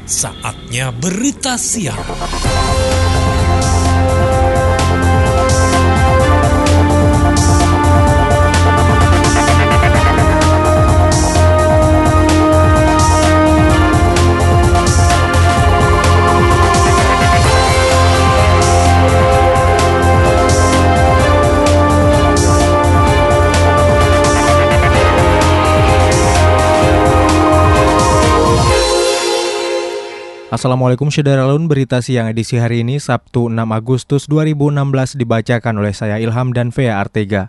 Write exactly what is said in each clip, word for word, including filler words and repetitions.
Saatnya berita siang. Assalamualaikum Syederalun, berita siang edisi hari ini Sabtu enam Agustus dua ribu enam belas dibacakan oleh saya Ilham dan Vea Artega.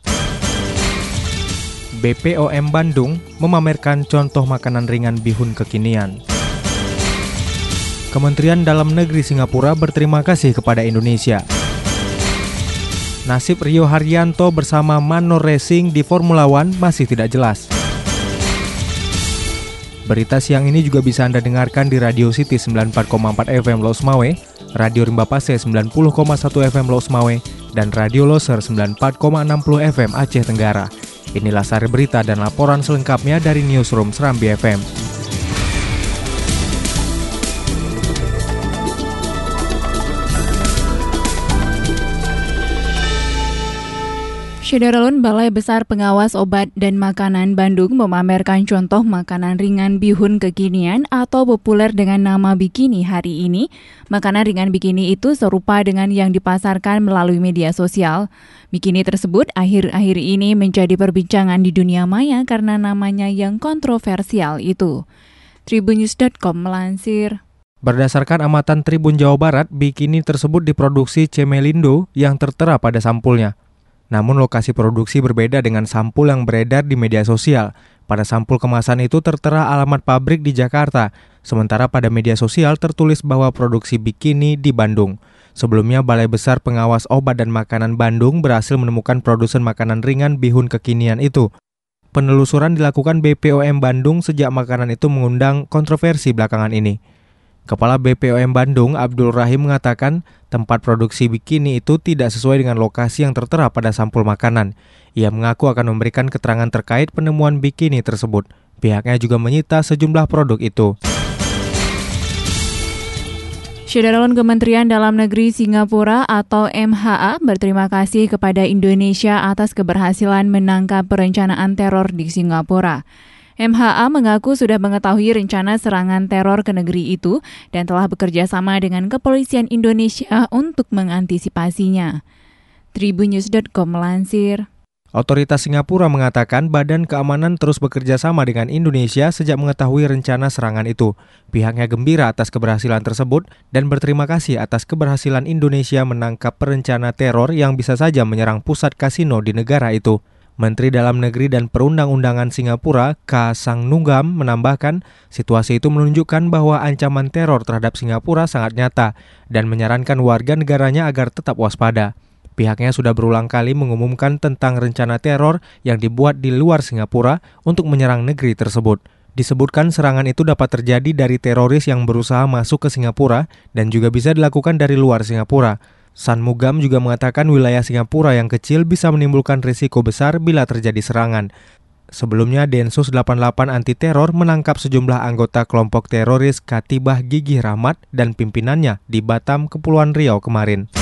B P O M Bandung memamerkan contoh makanan ringan bihun kekinian. Kementerian Dalam Negeri Singapura berterima kasih kepada Indonesia. Nasib Rio Haryanto bersama Manor Racing di Formula One masih tidak jelas. Berita siang ini juga bisa Anda dengarkan di Radio City sembilan puluh empat koma empat F M Los Mawe, Radio Rimba Pase sembilan puluh koma satu F M Los Mawe, dan Radio Loser sembilan puluh empat koma enam puluh F M Aceh Tenggara. Inilah sari berita dan laporan selengkapnya dari Newsroom Serambi F M. Syederalun, Balai Besar Pengawas Obat dan Makanan Bandung memamerkan contoh makanan ringan bihun kekinian atau populer dengan nama bikini hari ini. Makanan ringan bikini itu serupa dengan yang dipasarkan melalui media sosial. Bikini tersebut akhir-akhir ini menjadi perbincangan di dunia maya karena namanya yang kontroversial itu. Tribunnews dot com melansir. Berdasarkan amatan Tribun Jawa Barat, bikini tersebut diproduksi Cemelindo yang tertera pada sampulnya. Namun lokasi produksi berbeda dengan sampul yang beredar di media sosial. Pada sampul kemasan itu tertera alamat pabrik di Jakarta, sementara pada media sosial tertulis bahwa produksi bikini di Bandung. Sebelumnya, Balai Besar Pengawas Obat dan Makanan Bandung berhasil menemukan produsen makanan ringan bihun kekinian itu. Penelusuran dilakukan B P O M Bandung sejak makanan itu mengundang kontroversi belakangan ini. Kepala B P O M Bandung, Abdul Rahim, mengatakan tempat produksi bikini itu tidak sesuai dengan lokasi yang tertera pada sampul makanan. Ia mengaku akan memberikan keterangan terkait penemuan bikini tersebut. Pihaknya juga menyita sejumlah produk itu. Syederalun, Kementerian Dalam Negeri Singapura atau M H A berterima kasih kepada Indonesia atas keberhasilan menangkap perencanaan teror di Singapura. M H A mengaku sudah mengetahui rencana serangan teror ke negeri itu dan telah bekerja sama dengan kepolisian Indonesia untuk mengantisipasinya. Tribunnews dot com melansir. Otoritas Singapura mengatakan Badan Keamanan terus bekerja sama dengan Indonesia sejak mengetahui rencana serangan itu. Pihaknya gembira atas keberhasilan tersebut dan berterima kasih atas keberhasilan Indonesia menangkap perencana teror yang bisa saja menyerang pusat kasino di negara itu. Menteri Dalam Negeri dan Perundang-undangan Singapura, K. Sangnunggam, menambahkan situasi itu menunjukkan bahwa ancaman teror terhadap Singapura sangat nyata dan menyarankan warga negaranya agar tetap waspada. Pihaknya sudah berulang kali mengumumkan tentang rencana teror yang dibuat di luar Singapura untuk menyerang negeri tersebut. Disebutkan serangan itu dapat terjadi dari teroris yang berusaha masuk ke Singapura dan juga bisa dilakukan dari luar Singapura. Sanmugam juga mengatakan wilayah Singapura yang kecil bisa menimbulkan risiko besar bila terjadi serangan. Sebelumnya, Densus delapan puluh delapan Anti Teror menangkap sejumlah anggota kelompok teroris Katibah Gigih Rahmat dan pimpinannya di Batam, Kepulauan Riau kemarin.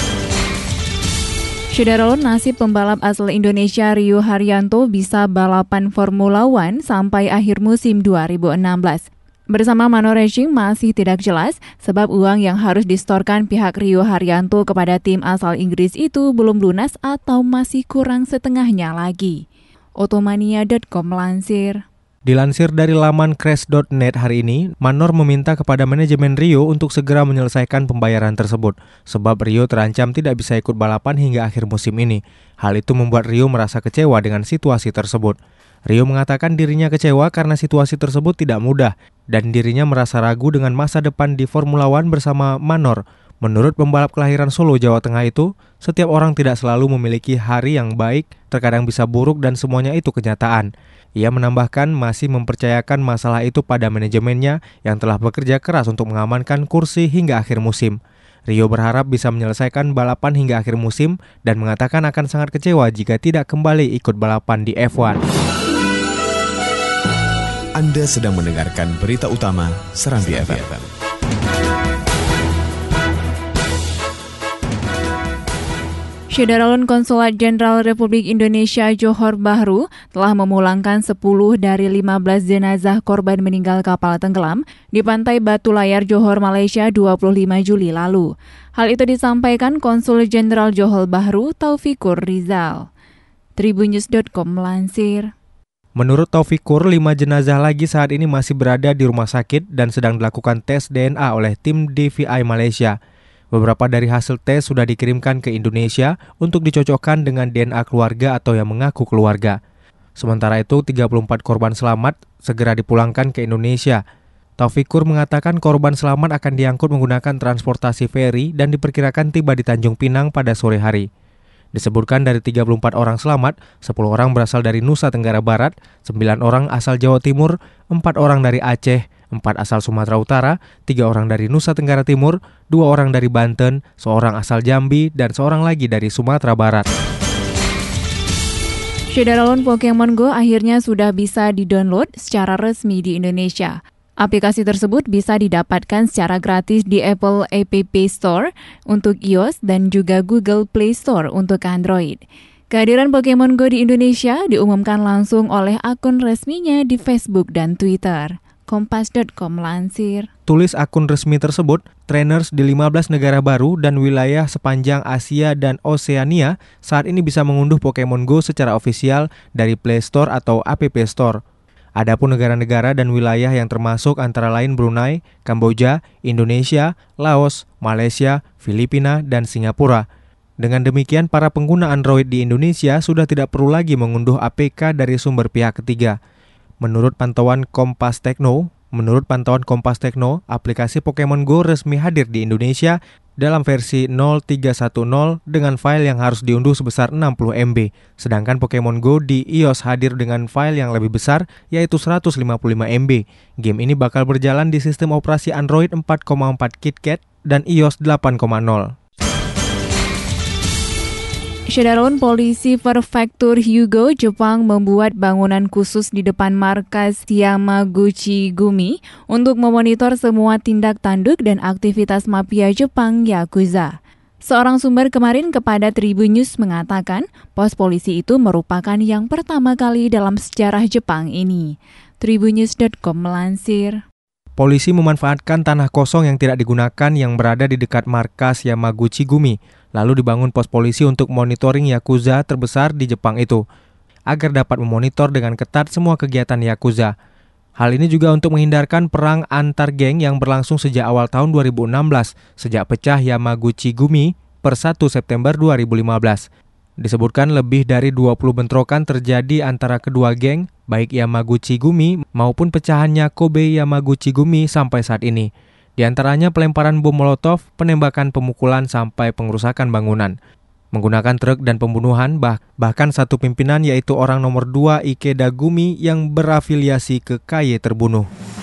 Syederalun, nasib pembalap asal Indonesia Rio Haryanto bisa balapan Formula One sampai akhir musim dua ribu enam belas. Bersama Manor Racing masih tidak jelas sebab uang yang harus disetorkan pihak Rio Haryanto kepada tim asal Inggris itu belum lunas atau masih kurang setengahnya lagi. Otomania dot com melansir. Dilansir dari laman crash dot net hari ini, Manor meminta kepada manajemen Rio untuk segera menyelesaikan pembayaran tersebut, sebab Rio terancam tidak bisa ikut balapan hingga akhir musim ini. Hal itu membuat Rio merasa kecewa dengan situasi tersebut. Rio mengatakan dirinya kecewa karena situasi tersebut tidak mudah dan dirinya merasa ragu dengan masa depan di Formula One bersama Manor. Menurut pembalap kelahiran Solo, Jawa Tengah itu, setiap orang tidak selalu memiliki hari yang baik, terkadang bisa buruk dan semuanya itu kenyataan. Ia menambahkan masih mempercayakan masalah itu pada manajemennya yang telah bekerja keras untuk mengamankan kursi hingga akhir musim. Rio berharap bisa menyelesaikan balapan hingga akhir musim dan mengatakan akan sangat kecewa jika tidak kembali ikut balapan di F satu. Anda sedang mendengarkan berita utama Serambi F M. Syederalun Konsulat Jenderal Republik Indonesia Johor Bahru telah memulangkan sepuluh dari lima belas jenazah korban meninggal kapal tenggelam di pantai Batu Layar, Johor, Malaysia dua puluh lima Juli lalu. Hal itu disampaikan Konsul Jenderal Johor Bahru Taufikur Rizal. Tribunnews dot com melansir. Menurut Taufikur, lima jenazah lagi saat ini masih berada di rumah sakit dan sedang dilakukan tes D N A oleh tim D V I Malaysia. Beberapa dari hasil tes sudah dikirimkan ke Indonesia untuk dicocokkan dengan D N A keluarga atau yang mengaku keluarga. Sementara itu, tiga puluh empat korban selamat segera dipulangkan ke Indonesia. Taufikur mengatakan korban selamat akan diangkut menggunakan transportasi feri dan diperkirakan tiba di Tanjung Pinang pada sore hari. Disebutkan dari tiga puluh empat orang selamat, sepuluh orang berasal dari Nusa Tenggara Barat, sembilan orang asal Jawa Timur, empat orang dari Aceh, empat asal Sumatera Utara, tiga orang dari Nusa Tenggara Timur, dua orang dari Banten, seorang asal Jambi, dan seorang lagi dari Sumatera Barat. Syederalun Pokemon Go akhirnya sudah bisa di-download secara resmi di Indonesia. Aplikasi tersebut bisa didapatkan secara gratis di Apple App Store untuk iOS dan juga Google Play Store untuk Android. Kehadiran Pokemon Go di Indonesia diumumkan langsung oleh akun resminya di Facebook dan Twitter. Kompas dot com melansir. Tulis akun resmi tersebut, trainers di lima belas negara baru dan wilayah sepanjang Asia dan Oseania saat ini bisa mengunduh Pokemon Go secara ofisial dari Play Store atau App Store. Adapun negara-negara dan wilayah yang termasuk antara lain Brunei, Kamboja, Indonesia, Laos, Malaysia, Filipina, dan Singapura. Dengan demikian, para pengguna Android di Indonesia sudah tidak perlu lagi mengunduh A P K dari sumber pihak ketiga. Menurut pantauan Kompas Tekno, menurut pantauan Kompas Tekno, aplikasi Pokemon Go resmi hadir di Indonesia dalam versi nol tiga satu nol dengan file yang harus diunduh sebesar enam puluh megabyte. Sedangkan Pokemon Go di iOS hadir dengan file yang lebih besar, yaitu seratus lima puluh lima megabyte. Game ini bakal berjalan di sistem operasi Android empat koma empat KitKat dan iOS delapan koma nol. Syederalun Polisi Prefektur Hyugo, Jepang membuat bangunan khusus di depan markas Yamaguchi-gumi untuk memonitor semua tindak tanduk dan aktivitas mafia Jepang Yakuza. Seorang sumber kemarin kepada Tribunnews mengatakan pos polisi itu merupakan yang pertama kali dalam sejarah Jepang ini. Tribunnews dot com melansir. Polisi memanfaatkan tanah kosong yang tidak digunakan yang berada di dekat markas Yamaguchi-gumi, lalu dibangun pos polisi untuk monitoring Yakuza terbesar di Jepang itu, agar dapat memonitor dengan ketat semua kegiatan Yakuza. Hal ini juga untuk menghindarkan perang antar geng yang berlangsung sejak awal tahun dua ribu enam belas, sejak pecah Yamaguchi-gumi per satu September dua ribu lima belas. Disebutkan lebih dari dua puluh bentrokan terjadi antara kedua geng, baik Yamaguchi-gumi maupun pecahannya Kobe Yamaguchi-gumi sampai saat ini. Di antaranya pelemparan bom molotov, penembakan, pemukulan, sampai pengerusakan bangunan. Menggunakan truk dan pembunuhan, bah- bahkan satu pimpinan yaitu orang nomor dua Ikeda Gumi yang berafiliasi ke K Y terbunuh.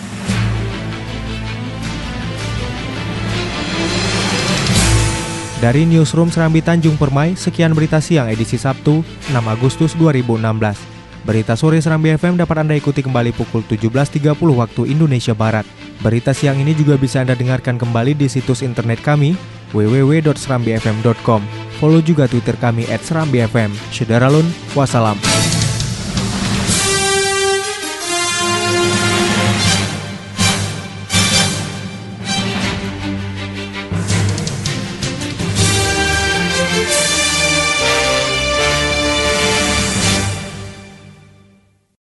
Dari Newsroom Serambi Tanjung Permai, sekian berita siang edisi Sabtu, enam Agustus dua ribu enam belas. Berita sore Serambi F M dapat Anda ikuti kembali pukul tujuh belas tiga puluh waktu Indonesia Barat. Berita siang ini juga bisa Anda dengarkan kembali di situs internet kami, w w w dot serambi f m dot com. Follow juga Twitter kami at serambi f m. Syederalun, wassalam.